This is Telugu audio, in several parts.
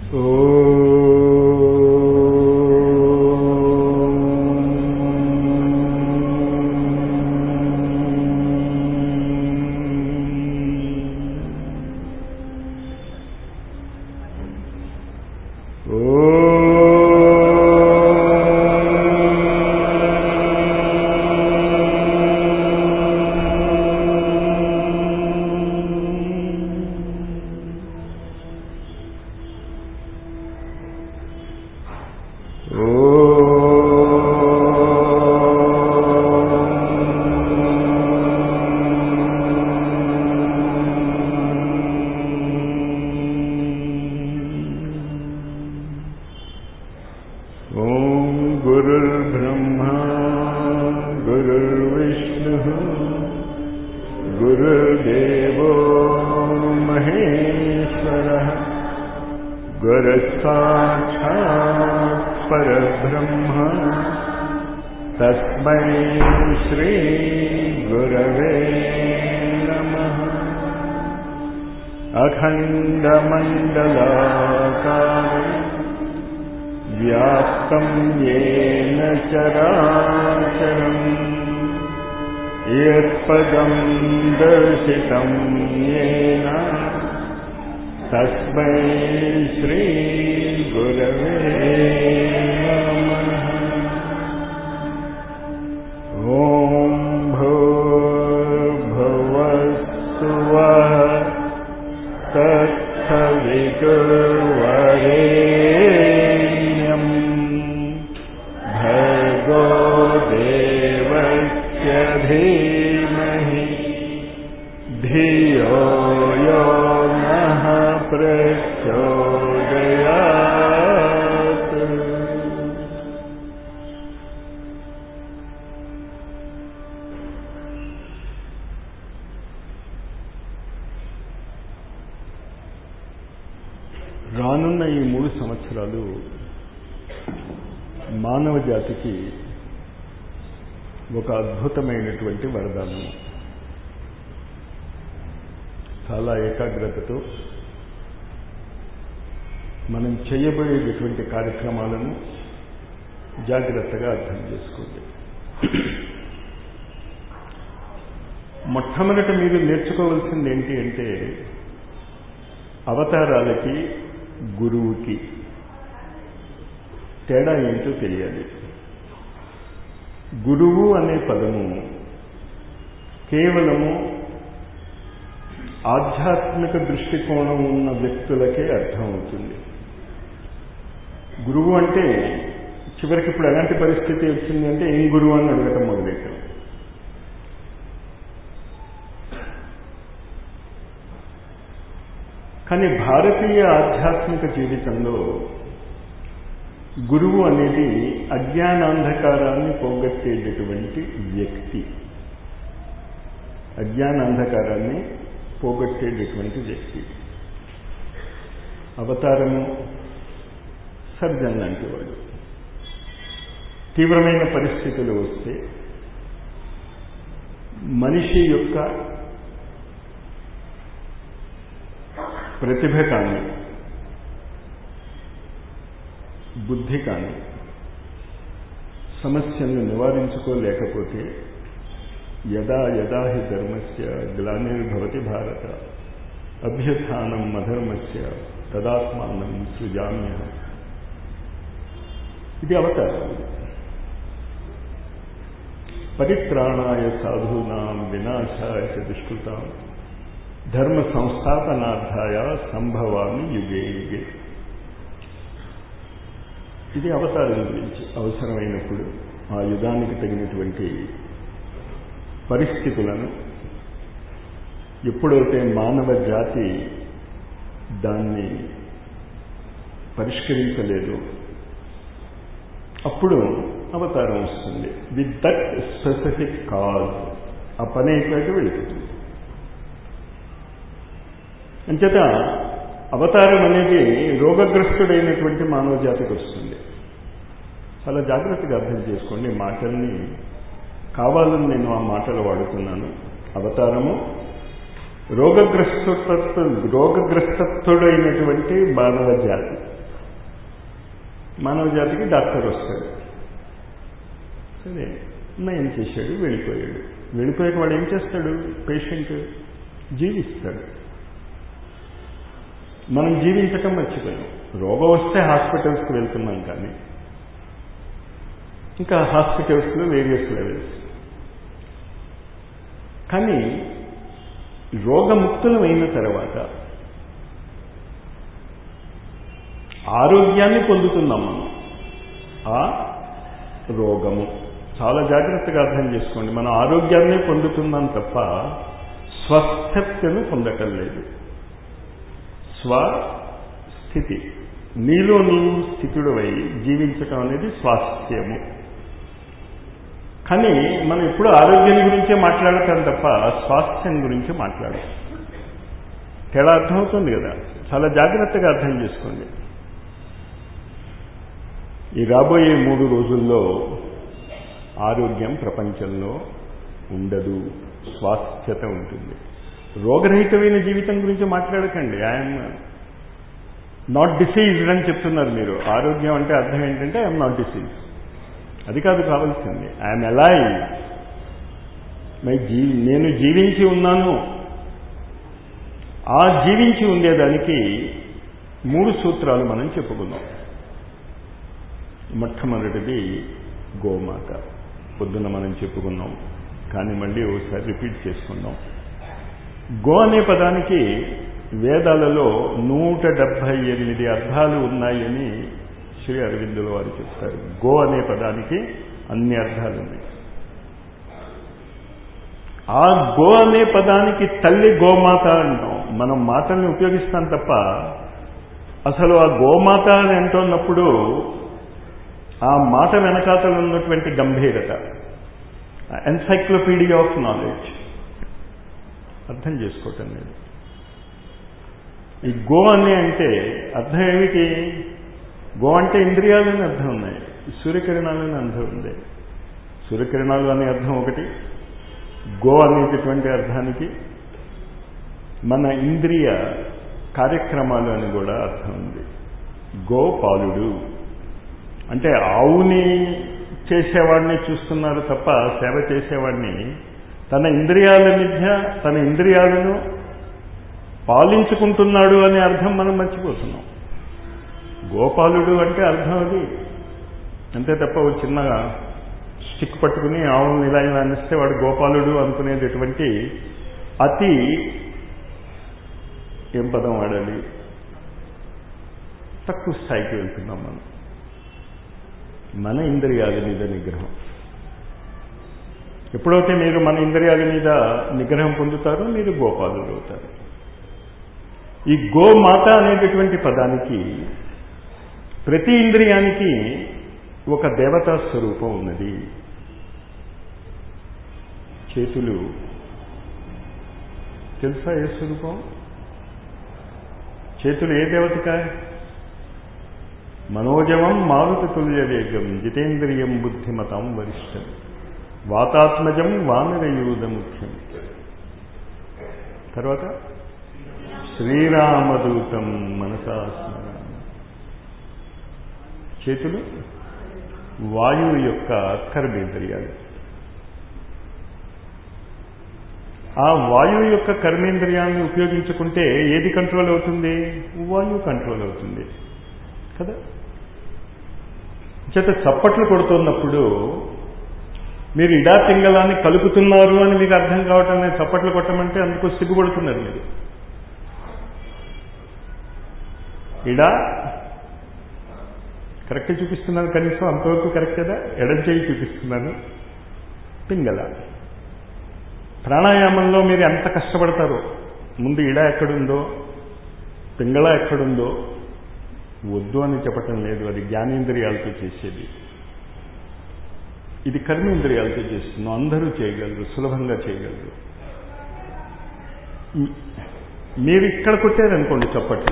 రానున్న ఈ 3 సంవత్సరాలు మానవ జాతికి ఒక అద్భుతమైనటువంటి వరదానం. చాలా ఏకాగ్రతతో మనం చేయబోయేటటువంటి కార్యక్రమాలను జాగ్రత్తగా అర్థం చేసుకోండి. మొట్టమొదట మీరు నేర్చుకోవాల్సింది ఏంటి అంటే, అవతారాలకి గురువుకి తేడా ఏంటో తెలియాలి. గురువు అనే పదము కేవలము ఆధ్యాత్మిక దృష్టికోణం ఉన్న వ్యక్తులకే అర్థమవుతుంది. గురువు అంటే చివరికి ఇప్పుడు ఎలాంటి పరిస్థితి వచ్చింది అంటే, ఏం గురువు అని అడగటం మొదలెట్టాం. కానీ భారతీయ ఆధ్యాత్మిక జీవితంలో గురువు అనేది అజ్ఞానాంధకారాన్ని పోగొట్టేటటువంటి వ్యక్తి. అజ్ఞానాంధకారాన్ని పోగొట్టేటటువంటి వ్యక్తి. అవతారము సర్జన్ లాంటి వాడు. తీవ్రమైన పరిస్థితులు వస్తే మనిషి యొక్క ప్రతిభ కానీ బుద్ధి కానీ సమస్యలను నివారించుకోలేకపోతే యదా యదా హి ధర్మస్య గ్లానిర్భవతి భారత అభ్యుత్థానం అధర్మస్య తదాత్మానం సృజామ్యహం. ఇది అవతారం. పరిత్రాణాయ సాధూనాం వినాశాయ చ దుష్కృతాం ధర్మ సంస్థాపనార్థాయ సంభవామి యుగే యుగే. ఇది అవతారం గురించి. అవసరమైనప్పుడు ఆ యుగానికి తగినటువంటి పరిస్థితులను ఎప్పుడైతే మానవ జాతి దాన్ని పరిష్కరించలేదు, అప్పుడు అవతారం వస్తుంది. విత్ దట్ స్పెసిఫిక్ కాజ్ ఆ పని అయిపోయాక వెళ్ళిపోతుంది. అంచేత అవతారం అనేది రోగగ్రస్తుడైనటువంటి మానవ జాతికి వస్తుంది. చాలా జాగ్రత్తగా అర్థం చేసుకోండి. మాటల్ని కావాలని నేను ఆ మాటలు వాడుతున్నాను. అవతారము రోగగ్రస్తుడైనటువంటి మానవ జాతి. మానవ జాతికి డాక్టర్ వస్తాడు, సరే నయం చేశాడు, వెళ్ళిపోయాడు. వెళ్ళిపోయాక వాడు ఏం చేస్తాడు? పేషెంట్ జీవిస్తాడు. మనం జీవించటం మర్చిపోయాం. రోగం వస్తే హాస్పిటల్స్కి వెళ్తున్నాం, కానీ ఇంకా హాస్పిటల్స్లో వేరియస్ లెవెల్స్. కానీ రోగముక్తులం అయిన తర్వాత ఆరోగ్యాన్ని పొందుతున్నాం మనం. ఆ రోగము చాలా జాగ్రత్తగా అర్థం చేసుకోండి. మనం ఆరోగ్యాన్నే పొందుతున్నాం తప్ప స్వస్థతను పొందటం లేదు. స్వస్థితి, నీలో నీవు స్థితుడవై జీవించటం అనేది స్వాస్థ్యము. కానీ మనం ఎప్పుడు ఆరోగ్యం గురించే మాట్లాడతాం తప్ప స్వాస్థ్యం గురించి మాట్లాడతాం. తేడా అర్థమవుతుంది కదా? చాలా జాగ్రత్తగా అర్థం చేసుకోండి. ఈ రాబోయే 3 రోజుల్లో ఆరోగ్యం ప్రపంచంలో ఉండదు, స్వాస్థ్యత ఉంటుంది. రోగరహితమైన జీవితం గురించి మాట్లాడకండి. ఐఎమ్ నాట్ డిసీజ్డ్ అని చెప్తున్నారు మీరు. ఆరోగ్యం అంటే అర్థం ఏంటంటే ఐఎమ్ నాట్ డిసీజ్, అది కాదు కావాల్సింది. ఐఎమ్ అలైవ్, నేను జీవించి ఉన్నాను. ఆ జీవించి ఉండేదానికి 3 సూత్రాలు మనం చెప్పుకున్నాం. మొట్టమొదటిది గోమాత. పొద్దున్న మనం చెప్పుకున్నాం, కానీ మళ్ళీ ఒకసారి రిపీట్ చేసుకుందాం. గో అనే పదానికి వేదాలలో 178 అర్థాలు ఉన్నాయని శ్రీ అరవిందుల వారు చెప్తారు. గో అనే పదానికి అన్ని అర్థాలు ఉన్నాయి. ఆ గో అనే పదానికి తల్లి గోమాత అంటాం. మనం మాటల్ని ఉపయోగిస్తాం తప్ప అసలు ఆ గోమాత అని అంటున్నప్పుడు ఆ మాట వెనకాతలు ఉన్నటువంటి గంభీరత, ఎన్సైక్లోపీడియా ఆఫ్ నాలెడ్జ్ అర్థం చేసుకోవటం లేదు. ఈ గో అని అంటే అర్థం ఏమిటి? గో అంటే ఇంద్రియాలని అర్థం ఉన్నాయి, సూర్యకిరణాలని అర్థం ఉంది. సూర్యకిరణాలు అనే అర్థం ఒకటి, గో అనేటటువంటి అర్థానికి మన ఇంద్రియ కార్యక్రమాలు అని కూడా అర్థం ఉంది. గోపాలుడు అంటే ఆవుని చేసేవాడిని చూస్తున్నారు తప్ప సేవ చేసేవాడిని తన ఇంద్రియాల మధ్య తన ఇంద్రియాలను పాలించుకుంటున్నాడు అనే అర్థం మనం మర్చిపోతున్నాం. గోపాలుడు అంటే అర్థం అది అంతే తప్ప ఒక చిన్నగా స్టిక్ పట్టుకుని ఆవును ఇలా ఇలా అనిస్తే వాడు గోపాలుడు అనుకునేటటువంటి అతి ఏం పదం వాడాలి, తక్కువ స్థాయికి వెళ్తున్నాం మనం. మన ఇంద్రియాల మీద నిగ్రహం. ఎప్పుడైతే మీరు మన ఇంద్రియాల మీద నిగ్రహం పొందుతారో మీరు గోపాలుడు అవుతారు. ఈ గోమాత అనేటటువంటి పదానికి ప్రతి ఇంద్రియానికి ఒక దేవతా స్వరూపం ఉన్నది. చేతులు తెలుసా ఏ స్వరూపం? చేతులు ఏ దేవతక? మనోజవం మారుత తుల్య వేగం జితేంద్రియం బుద్ధిమతం వరిష్టం వాతాత్మజం వానరయూధ ముఖ్యం. తర్వాత శ్రీరామదూతం మనసా స్మరామి. చేతులు వాయువు యొక్క కర్మేంద్రియాలు. ఆ వాయువు యొక్క కర్మేంద్రియాలను ఉపయోగించుకుంటే ఏది కంట్రోల్ అవుతుంది? వాయువు కంట్రోల్ అవుతుంది కదా. చేత చప్పట్లు కొడుతున్నప్పుడు మీరు ఇడా పింగళాన్ని కలుపుతున్నారు అని మీకు అర్థం కావటం లేదు. చప్పట్లు కొట్టమంటే అందుకు సిగ్గుపడుతున్నారు మీరు. ఇడా కరెక్ట్ చూపిస్తున్నాను, కనీసం అంతవరకు కరెక్టేదా? ఎడం చేయి చూపిస్తున్నాను. పింగళ ప్రాణాయామంలో మీరు ఎంత కష్టపడతారో, ముందు ఇడా ఎక్కడుందో పింగళ ఎక్కడుందో వద్దు అని చెప్పటం లేదు. అది జ్ఞానేంద్రియాలతో చేసేది, ఇది కర్మేంద్రియాలతో చేస్తున్నాం. అందరూ చేయగలరు, సులభంగా చేయగలరు. మీరు ఇక్కడ కొట్టారనుకోండి చప్పట్లు,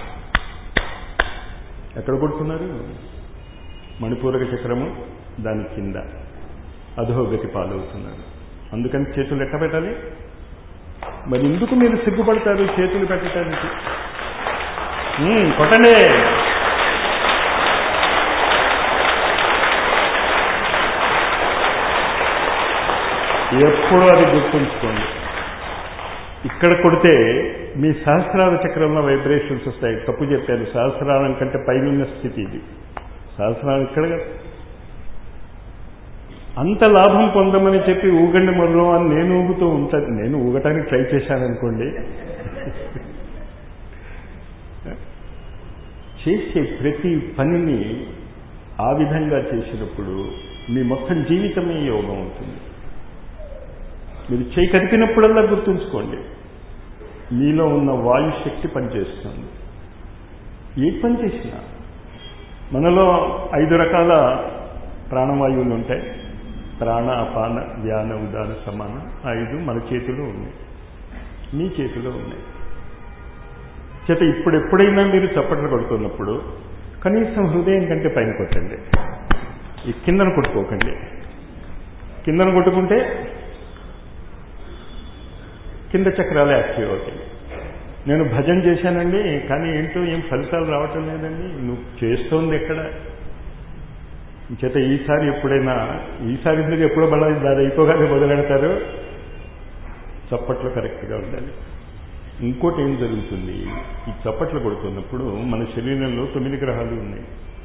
ఎక్కడ కొడుతున్నారు? మణిపూరక చక్రము దాని కింద అధోగతి పాలవుతున్నారు. అందుకని చేతులు ఎట్ట పెట్టాలి? మరి ఎందుకు మీరు సిగ్గుపడతారు చేతులు పెట్టడానికి? కొట్టండి. ఎప్పుడూ అది గుర్తుంచుకోండి. ఇక్కడ కొడితే మీ సహస్రార చక్రంలో వైబ్రేషన్స్ వస్తాయి. తప్పు చెప్పాను, సహస్రారం కంటే పైన స్థితి ఇది. సహస్రారం ఇక్కడ అంత లాభం పొందమని చెప్పి ఊగండి మొదలు అని నేను ఊగుతూ ఉంటాను. నేను ఊగటానికి ట్రై చేశాననుకోండి. చేసే ప్రతి పనిని ఆ విధంగా చేసినప్పుడు మీ మొత్తం జీవితమే యోగం అవుతుంది. మీరు చేయి కదిపినప్పుడల్లా గుర్తుంచుకోండి, మీలో ఉన్న వాయు శక్తి పనిచేస్తుంది. ఏ పని చేసినా మనలో 5 రకాల ప్రాణవాయువులు ఉంటాయి. ప్రాణ, అపాన, వ్యాన, ఉదాన, సమాన. 5 మన చేతిలో ఉన్నాయి, మీ చేతిలో ఉన్నాయి. చేత ఎప్పుడైనా మీరు చప్పట్లు కొడుతున్నప్పుడు కనీసం హృదయం కంటే పైన కొట్టండి. ఈ కిందను కొట్టుకోకండి. కిందను కొట్టుకుంటే కింద చక్రాలు యాక్టివ్ అవుతాయి. నేను భజన చేశానండి, కానీ ఏంటో ఏం ఫలితాలు రావటం లేదండి. నువ్వు చేస్తోంది ఎక్కడ? చేత ఈసారి మీరు ఎప్పుడో దాని అయిపోగానే మొదలెడతారు. చప్పట్లు కరెక్ట్గా ఉండాలి. ఇంకోటి ఏం జరుగుతుంది, ఈ చప్పట్లు కొడుతున్నప్పుడు మన శరీరంలో 9 గ్రహాలు ఉన్నాయి.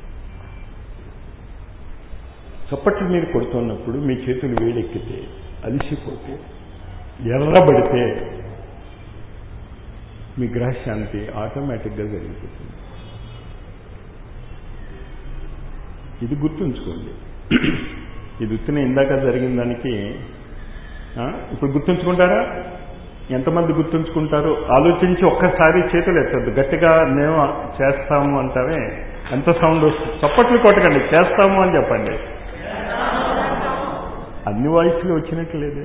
చప్పట్లు మీరు కొడుతున్నప్పుడు మీ చేతులు వేడెక్కితే, అలిసిపోతే, ఎర్రబడితే మీ గ్రహశాంతి ఆటోమేటిక్గా జరిగిపోతుంది. ఇది గుర్తుంచుకోండి. ఇది ఉత్తిన ఇందాక జరిగిన దానికి ఇప్పుడు గుర్తుంచుకుంటారా? ఎంతమంది గుర్తుంచుకుంటారో ఆలోచించి ఒక్కసారి చేతులు ఎత్తద్దు. గట్టిగా మేము చేస్తాము అంటారే, ఎంత సౌండ్ వస్తుంది. చప్పట్లు కొట్టకండి, చేస్తాము అని చెప్పండి. అన్ని వాయిస్లు వచ్చినట్టు లేదు.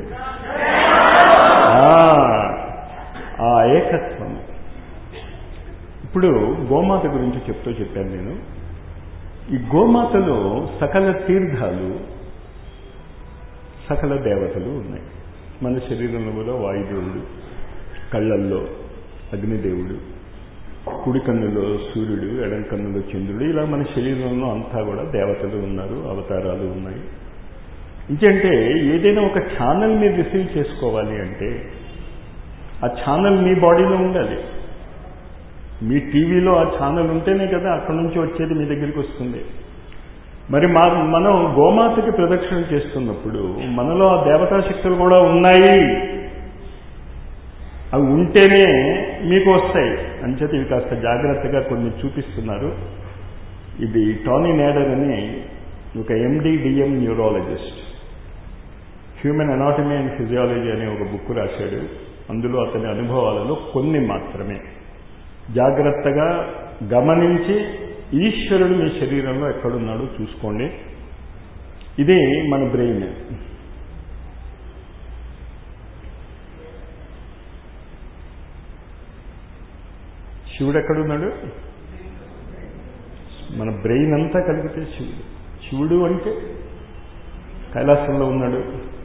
ఆ ఏకత్వం. ఇప్పుడు గోమాత గురించి చెప్పాను నేను. ఈ గోమాతలో సకల తీర్థాలు, సకల దేవతలు ఉన్నాయి. మన శరీరంలో కూడా వాయుదేవుడు, కళ్ళల్లో అగ్నిదేవుడు, కుడి కన్నులో సూర్యుడు, ఎడం కన్నులో చంద్రుడు, ఇలా మన శరీరంలో అంతా కూడా దేవతలు ఉన్నారు, అవతారాలు ఉన్నాయి. ఇంకంటే ఏదైనా ఒక ఛానల్ మీరు రిసీవ్ చేసుకోవాలి అంటే ఆ ఛానల్ మీ బాడీలో ఉండాలి. మీ టీవీలో ఆ ఛానల్ ఉంటేనే కదా అక్కడి నుంచి వచ్చేది మీ దగ్గరికి వస్తుంది. మరి మనం గోమాతకి ప్రదక్షిణ చేస్తున్నప్పుడు మనలో ఆ దేవతా శక్తులు కూడా ఉన్నాయి. అవి ఉంటేనే మీకు వస్తాయి. అంచేత ఇవి కాస్త జాగ్రత్తగా కొన్ని చూపిస్తున్నారు. ఇది టానీ నేడర్ అని ఒక MD-DM neurologist, human anatomy and physiology అనే ఒక బుక్ రాశాడు. అందులో అతని అనుభవాలలో కొన్ని మాత్రమే జాగ్రత్తగా గమనించి ఈశ్వరుడు మీ శరీరంలో ఎక్కడున్నాడో చూసుకోండి. ఇది మన బ్రెయిన్. శివుడు ఎక్కడున్నాడు? మన బ్రెయిన్ అంతా కలిగితే శివుడు. శివుడు అంటే కైలాసంలో ఉన్నాడు.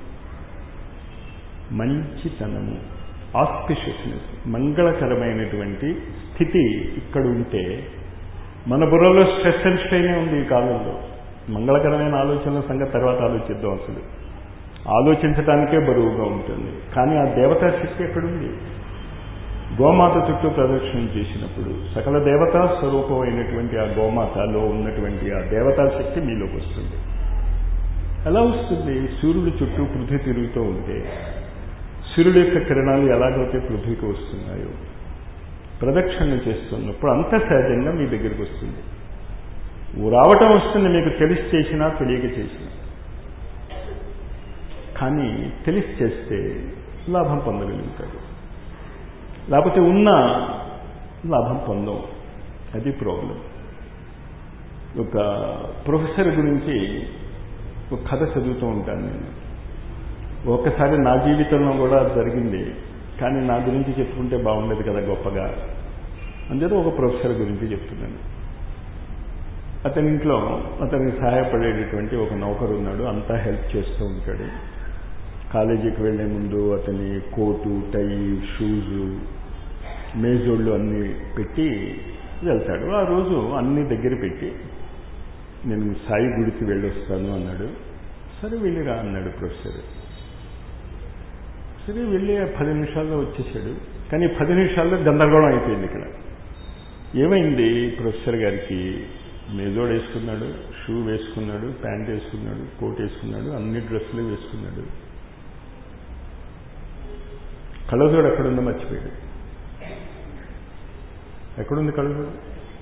మంచితనము, ఆస్పిషియస్నెస్, మంగళకరమైనటువంటి స్థితి ఇక్కడ ఉంటే, మన బుర్రలో స్ట్రెస్ అండ్ స్ట్రెయిన్ ఉంది ఈ కాలంలో. మంగళకరమైన ఆలోచనల సంగతి తర్వాత ఆలోచిద్దాం. అసలు ఆలోచించడానికే బరువుగా ఉంటుంది. కానీ ఆ దేవతా శక్తి ఎక్కడుంది? గోమాత చుట్టూ ప్రదక్షిణ చేసినప్పుడు సకల దేవతా స్వరూపమైనటువంటి ఆ గోమాతలో ఉన్నటువంటి ఆ దేవతా శక్తి మీలోకి వస్తుంది. ఎలా వస్తుంది? సూర్యుడి చుట్టూ పృథ్వీ తిరుగుతూ ఉంటే సూర్యుడి యొక్క కిరణాలు ఎలాగైతే పృథ్వీకి వస్తున్నాయో, ప్రదక్షిణ చేస్తున్నప్పుడు అంత సహజంగా మీ దగ్గరికి వస్తుంది. రావటం వస్తుంది, మీకు తెలిసి చేసినా తెలియక చేసినా. కానీ తెలిసి చేస్తే లాభం పొందగలుగుతారు, లేకపోతే ఉన్న లాభం పొందం. అది ప్రాబ్లం. ఒక ప్రొఫెసర్ గురించి ఒక కథ చదువుతూ ఉంటాను నేను. ఒక్కసారి నా జీవితంలో కూడా జరిగింది, కానీ నా గురించి చెప్పుకుంటే బాగుండేది కదా గొప్పగా. అందులో ఒక ప్రొఫెసర్ గురించి చెప్తున్నాను. అతని ఇంట్లో అతనికి సహాయపడేటటువంటి ఒక నౌకరు ఉన్నాడు. అంతా హెల్ప్ చేస్తూ ఉంటాడు. కాలేజీకి వెళ్లే ముందు అతని కోటు, టై, షూజు, మేజోళ్ళు అన్నీ పెట్టి వెళ్తాడు. ఆ రోజు అన్నీ దగ్గర పెట్టి నేను సాయి గుడికి వెళ్ళొస్తాను అన్నాడు. సరే వెళ్ళిరా అన్నాడు ప్రొఫెసర్. సరే వెళ్ళి 10 నిమిషాల్లో వచ్చేసాడు. కానీ 10 నిమిషాల్లో గందరగోళం అయిపోయింది ఇక్కడ. ఏమైంది? ప్రొఫెసర్ గారికి మేజోడ్ వేసుకున్నాడు, షూ వేసుకున్నాడు, ప్యాంట్ వేసుకున్నాడు, కోట్ వేసుకున్నాడు, అన్ని డ్రెస్సులు వేసుకున్నాడు. కళ్ళజోడు ఎక్కడుందో మర్చిపోయాడు. ఎక్కడుంది కళ్ళజోడు?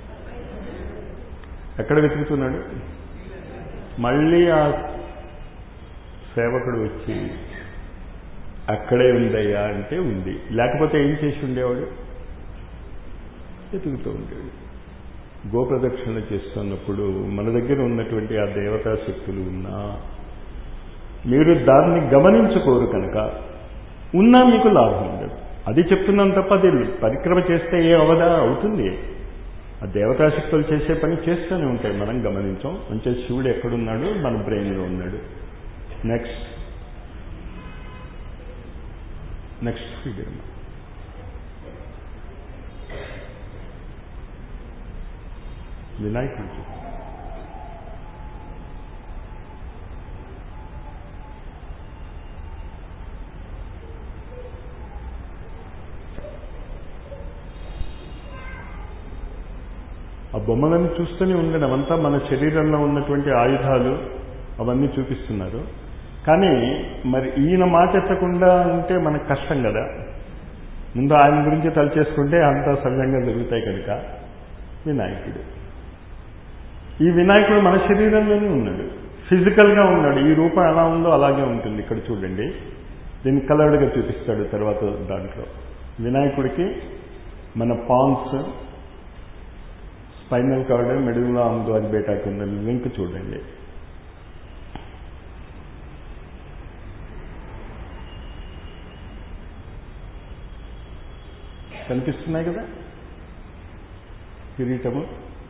ఎక్కడ వెతుకుతున్నాడు? మళ్ళీ ఆ సేవకుడు వచ్చి అక్కడే ఉందయ్యా అంటే ఉంది. లేకపోతే ఏం చేసి ఉండేవాడు? వెతుకుతూ ఉండేవాడు. గోప్రదక్షిణలు చేస్తున్నప్పుడు మన దగ్గర ఉన్నటువంటి ఆ దేవతా శక్తులు ఉన్నా మీరు దాన్ని గమనించుకోరు కనుక ఉన్నా మీకు లాభం ఉండదు. అది చెప్తున్నాను తప్ప అది పరిక్రమ చేస్తే ఏ అవదా అవుతుంది. ఆ దేవతాశక్తులు చేసే పని చేస్తూనే ఉంటాయి, మనం గమనించాం. అంటే శివుడు ఎక్కడున్నాడు? మన బ్రెయిన్లో ఉన్నాడు. నెక్స్ట్ ఫిగర్ వినాయకుడు. ఆ బొమ్మలను చూస్తూనే ఉండడం అవంతా మన శరీరంలో ఉన్నటువంటి ఆయుధాలు అవన్నీ చూపిస్తున్నారు. కానీ మరి ఈయన మాట ఎత్తకుండా ఉంటే మనకు కష్టం కదా. ముందు ఆయన గురించి తలచేసుకుంటే అంతా సవ్యంగా జరుగుతాయి కనుక వినాయకుడు. ఈ వినాయకుడు మన శరీరంలోనే ఉన్నాడు, ఫిజికల్గా ఉన్నాడు. ఈ రూపం ఎలా ఉందో అలాగే ఉంటుంది. ఇక్కడ చూడండి, దీన్ని కలర్డ్గా చూపిస్తాడు తర్వాత దాంట్లో. వినాయకుడికి మన పాన్స్, స్పైనల్ కార్డ్, మెడులా అమ్ద్వాజ్ బేటాకి ఉన్న లింక్ చూడండి. కనిపిస్తున్నాయి కదా కిరీటము.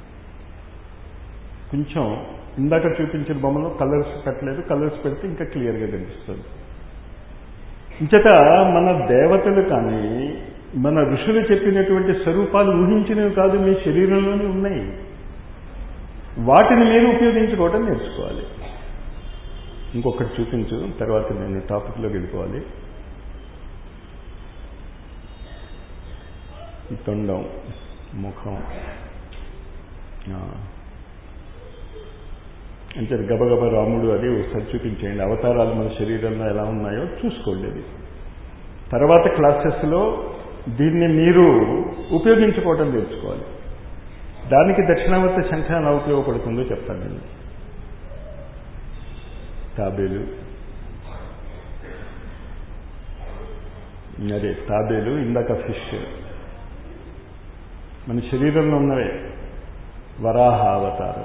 కొంచెం ఇందాక చూపించిన బొమ్మలో కలర్స్ పెట్టలేదు, కలర్స్ పెడితే ఇంకా క్లియర్గా కనిపిస్తుంది. ఇంచేత మన దేవతలు కానీ మన ఋషులు చెప్పినటువంటి స్వరూపాలు ఊహించినవి కాదు, మీ శరీరంలోనే ఉన్నాయి. వాటిని మీరు ఉపయోగించుకోవటం నేర్చుకోవాలి. ఇంకొకటి చూపించు, తర్వాత నేను టాపిక్లోకి వెళ్ళిపోవాలి. ఈ తొండం, ముఖం అంటే గబగబ రాముడు అది ఒకసారి చూపించేయండి. అవతారాలు మన శరీరంలో ఎలా ఉన్నాయో చూసుకోండి. అది తర్వాత క్లాసెస్లో దీన్ని మీరు ఉపయోగించుకోవటం నేర్చుకోవాలి. దానికి దక్షిణావర్త శంఖ ఎలా ఉపయోగపడుతుందో చెప్తాను నేను. తాబేలు, అదే తాబేలు, ఇందాక ఫిష్ మన శరీరంలో ఉన్నవే. వరాహ అవతారం,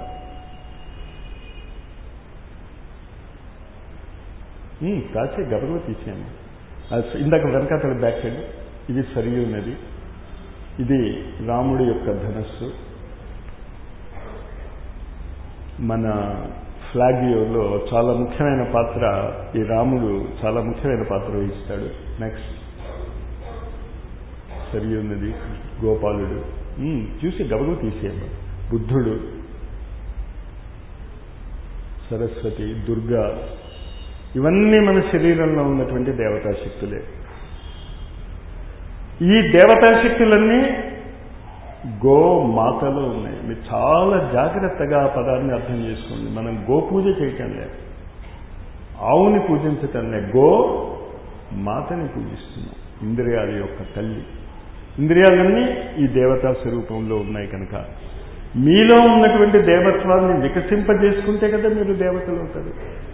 కాచే గబగబ తీసేయండి. ఇందాక వెనకాతల బ్యాక్ సైడ్ ఇది సరియు నది, ఇది రాముడి యొక్క ధనస్సు. మన ఫ్లాగ్లో చాలా ముఖ్యమైన పాత్ర, ఈ రాముడు చాలా ముఖ్యమైన పాత్ర వహిస్తాడు. నెక్స్ట్ సరియు నది, గోపాలుడు, చూసి గబగబ తీసేయండి. బుద్ధుడు, సరస్వతి, దుర్గా, ఇవన్నీ మన శరీరంలో ఉన్నటువంటి దేవతాశక్తులే. ఈ దేవతాశక్తులన్నీ గోమాతలో ఉన్నాయి. మీరు చాలా జాగ్రత్తగా ఆ పదాన్ని అర్థం చేసుకోండి. మనం గోపూజ చేయటం లేదు, ఆవుని పూజించటం లేదు, గో మాతని పూజిస్తున్నాం. ఇంద్రియాల యొక్క తల్లి. ఇంద్రియాలన్నీ ఈ దేవతా స్వరూపంలో ఉన్నాయి కనుక మీలో ఉన్నటువంటి దేవత్వాన్ని వికసింపజేసుకుంటే కదా మీరు దేవతలు అవుతారు.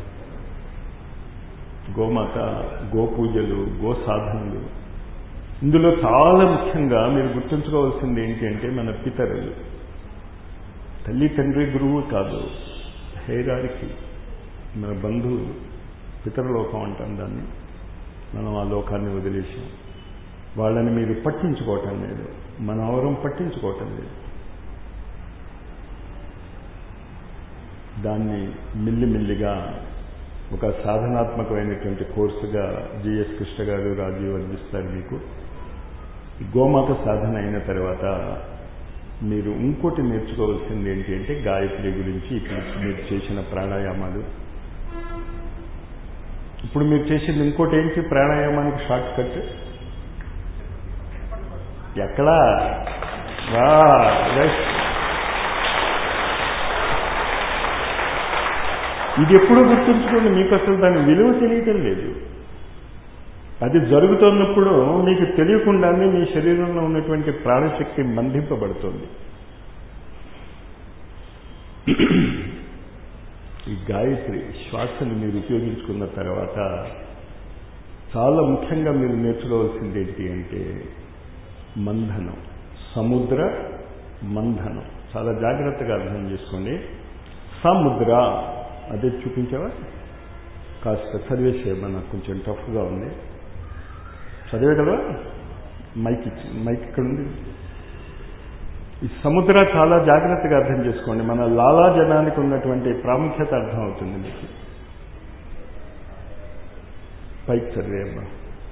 గోమాత, గోపూజలు, గో సాధనలు. ఇందులో చాలా ముఖ్యంగా మీరు గుర్తుంచుకోవాల్సింది ఏంటి అంటే మన పితరులు. తల్లి తండ్రి గురువు కాదు, హైరార్కీ, మన బంధువులు. పితరలోకం అంటాం దాన్ని. మనం ఆ లోకాన్ని వదిలేసాం. వాళ్ళని మీరు పట్టించుకోవటం లేదు, మనం ఎవరం పట్టించుకోవటం లేదు. దాన్ని మెల్లిమెల్లిగా ఒక సాధనాత్మకమైనటువంటి కోర్సుగా జిఎస్ కృష్ణ గారు, రాజీవ్ అందిస్తారు మీకు. గోమాత సాధన అయిన తర్వాత మీరు ఇంకోటి నేర్చుకోవాల్సింది ఏంటి అంటే గాయత్రి గురించి. ఇప్పుడు మీరు చేసిన ప్రాణాయామాలు ఇప్పుడు మీరు చేసింది ఇంకోటి ఏంటి? ప్రాణాయామానికి షార్ట్ కట్ ఎక్కడా? ఇది ఎప్పుడూ గుర్తుంచుకోండి. మీకు అసలు దాని విలువ తెలియటం లేదు. అది జరుగుతున్నప్పుడు మీకు తెలియకుండానే మీ శరీరంలో ఉన్నటువంటి ప్రాణశక్తి బంధింపబడుతుంది. ఈ గాయత్రి శ్వాసను మీరు ఉపయోగించుకున్న తర్వాత చాలా ముఖ్యంగా మీరు నేర్చుకోవాల్సింది ఏంటి అంటే మంథనం, సముద్ర మంథనం. చాలా జాగ్రత్తగా అర్థం చేసుకోండి. సముద్ర అదే చూపించావా? కాస్త చదివేసేయమ్మా, నాకు కొంచెం టఫ్గా ఉంది. చదివేగలవా? మైక్ ఇక్కడ ఉంది. ఈ సముద్ర చాలా జాగ్రత్తగా అర్థం చేసుకోండి. మన లాలాజలానికి ఉన్నటువంటి ప్రాముఖ్యత అర్థం అవుతుంది మీకు. పైకి చదివేయమ్మా.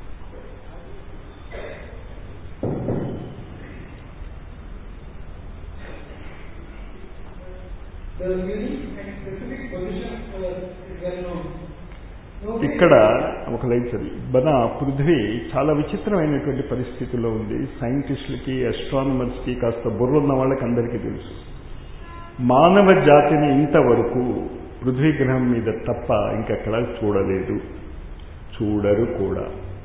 ఇక్కడ ఒక లైన్ చదివి. మన పృథ్వీ చాలా విచిత్రమైనటువంటి పరిస్థితుల్లో ఉంది. సైంటిస్టులకి, అస్ట్రానమర్స్కి, కాస్త బుర్రున్న వాళ్ళకి అందరికీ తెలుసు. మానవ జాతిని ఇంతవరకు పృథ్వీ గ్రహం మీద తప్ప ఇంకెక్కడా చూడలేదు, చూడరు కూడా.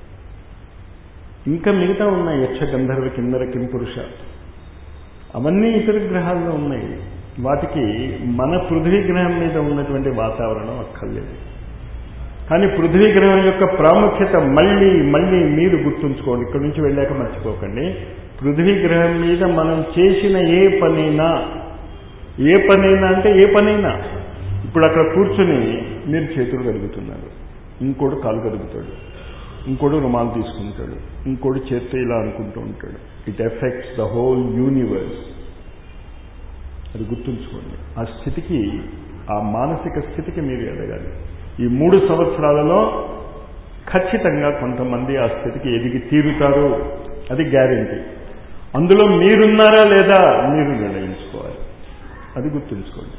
ఇంకా మిగతా ఉన్నాయి, యక్ష గంధర్వ కిన్నర కింపురుష, అవన్నీ ఇతర గ్రహాల్లో ఉన్నాయి. వాటికి మన పృథ్వీ గ్రహం మీద ఉన్నటువంటి వాతావరణం అక్కర్లేదు. కానీ పృథ్వీ గ్రహం యొక్క ప్రాముఖ్యత మళ్ళీ మళ్ళీ మీరు గుర్తుంచుకోండి. ఇక్కడి నుంచి వెళ్ళాక మర్చిపోకండి. పృథ్వీ గ్రహం మీద మనం చేసిన ఏ పనైనా అంటే ఏ పనైనా, ఇప్పుడు అక్కడ కూర్చుని మీరు చేతులు కలుగుతున్నారు, ఇంకోడు కాలు కలుగుతాడు, ఇంకోడు రుమాలు తీసుకుంటాడు, ఇంకోటి చేత్తో ఇలా అనుకుంటూ ఉంటాడు. It effects the whole universe. అది గుర్తుంచుకోండి. ఆ స్థితికి, ఆ మానసిక స్థితికి మీరు ఎదగాలి. ఈ 3 సంవత్సరాలలో ఖచ్చితంగా కొంతమంది ఆ స్థితికి ఎదిగి తీరుతారు, అది గ్యారెంటీ. అందులో మీరున్నారా లేదా మీరు నిర్ణయించుకోవాలి. అది గుర్తుంచుకోండి.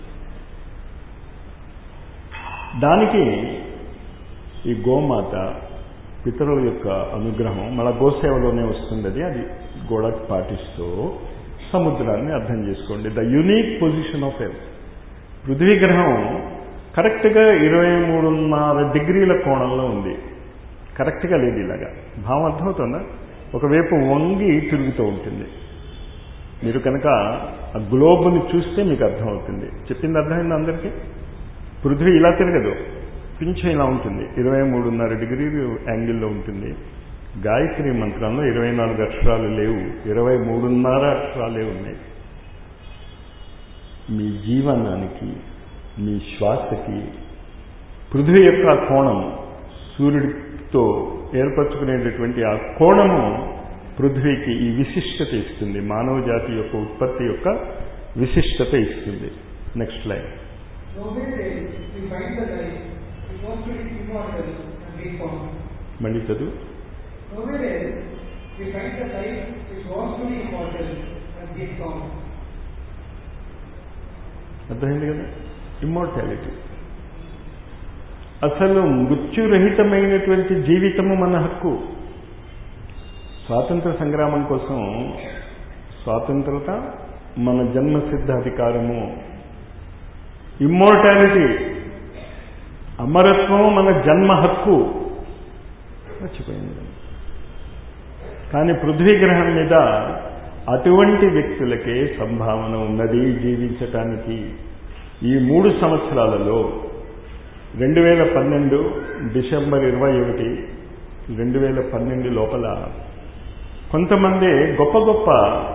దానికి ఈ గోమాత పితరుల యొక్క అనుగ్రహం మన గోసేవలోనే వస్తుంది. అది గోడ పాటిస్తూ సముద్రాన్ని అర్థం చేసుకోండి. The unique position of earth. పృథ్వీ గ్రహం కరెక్ట్గా 23.5 డిగ్రీల కోణంలో ఉంది. కరెక్ట్గా లేదు. ఇలాగా భావం అర్థమవుతుందా? ఒకవైపు వంగి తిరుగుతూ ఉంటుంది. మీరు కనుక ఆ గ్లోబ్ని చూస్తే మీకు అర్థమవుతుంది. చెప్పింది అర్థమైంది అందరికీ? పృథ్వీ ఇలా తిరగదు, కొంచెం ఇలా ఉంటుంది. 23.5 డిగ్రీలు యాంగిల్లో ఉంటుంది. గాయత్రి మంత్రంలో 24 అక్షరాలు లేవు, 23.5 అక్షరాలే ఉన్నాయి. మీ జీవనానికి, మీ శ్వాసకి పృథ్వీ యొక్క కోణం, సూర్యుడితో ఏర్పరచుకునేటటువంటి ఆ కోణము పృథ్వీకి ఈ విశిష్టత ఇస్తుంది. మానవ జాతి యొక్క ఉత్పత్తి యొక్క విశిష్టత ఇస్తుంది. Next line. మళ్ళీ చదువు. అర్థమైంది కదా? ఇమ్మోర్టాలిటీ. అసలు మృత్యురహితమైనటువంటి జీవితము మన హక్కు. స్వాతంత్ర సంగ్రామం కోసం స్వాతంత్రత మన జన్మసిద్ధ అధికారము. ఇమ్మోర్టాలిటీ, అమరత్వం మన జన్మ హక్కు. మర్చిపోయింది. కానీ పృథ్వీ గ్రహం మీద అటువంటి వ్యక్తులకే సంభావన ఉన్నది జీవించటానికి. ఈ 3 సంవత్సరాలలో 2012 డిసెంబర్ 21, 2012 లోపల కొంతమంది గొప్ప గొప్ప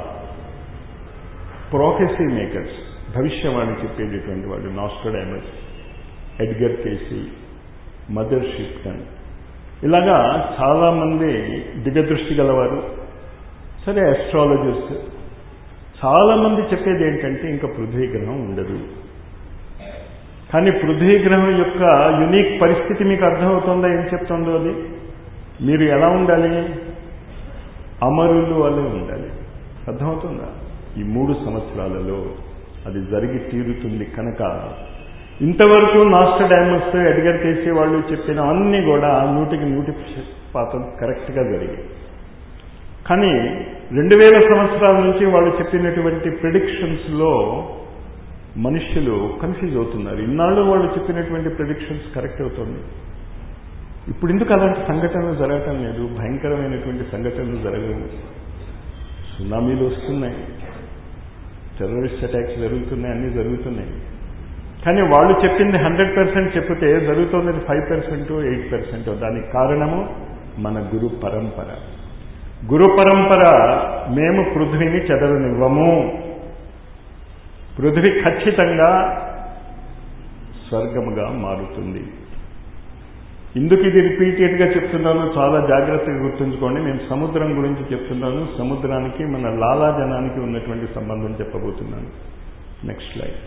ప్రొఫెసీ మేకర్స్, భవిష్యవాణి చెప్పేటటువంటి వాళ్ళు, Nostradamus, Edgar Cayce, Mother Shipton, ఇలాగా చాలామంది దిగదృష్టి గలవారు, సరే అస్ట్రాలజర్స్, చాలామంది చెప్పేది ఏంటంటే ఇంకా పృథ్వీ గ్రహం ఉండదు. కానీ పృథ్వీ గ్రహం యొక్క యునీక్ పరిస్థితి మీకు అర్థమవుతుందా? ఏం చెప్తుందో అది? మీరు ఎలా ఉండాలి? అమరులు వలె ఉండాలి. అర్థమవుతుందా? ఈ 3 సంవత్సరాలలో అది జరిగి తీరుతుంది. కనుక ఇంతవరకు నాస్ట్రడామస్, ఎడ్గర్ కేసీ వాళ్ళు చెప్పిన అన్నీ కూడా 100% కరెక్ట్గా జరిగాయి. కానీ 2000 సంవత్సరాల నుంచి వాళ్ళు చెప్పినటువంటి ప్రిడిక్షన్స్లో మనుష్యులు కన్ఫ్యూజ్ అవుతున్నారు. ఇన్నాళ్ళు వాళ్ళు చెప్పినటువంటి ప్రిడిక్షన్స్ కరెక్ట్ అవుతుంది. ఇప్పుడు ఎందుకు అలాంటి సంఘటనలు జరగటం లేదు? భయంకరమైనటువంటి సంఘటనలు జరగవు. సునామీలు వస్తున్నాయి, టెర్రరిస్ట్ అటాక్స్ జరుగుతున్నాయి, అన్నీ జరుగుతున్నాయి. కానీ వాళ్ళు చెప్పింది 100% చెప్తే జరుగుతున్నది 5%, 8%. దానికి కారణము మన గురు పరంపర. గురు పరంపర మేము పృథ్వీని చెదరనివ్వము. పృథ్వీ ఖచ్చితంగా స్వర్గముగా మారుతుంది. ఇందుకు ఇది రిపీటెడ్గా చెప్తున్నాను, చాలా జాగ్రత్తగా గుర్తుంచుకోండి. నేను సముద్రం గురించి చెప్తున్నాను. సముద్రానికి మన లాలాజలానికి ఉన్నటువంటి సంబంధం చెప్పబోతున్నాను. Next slide.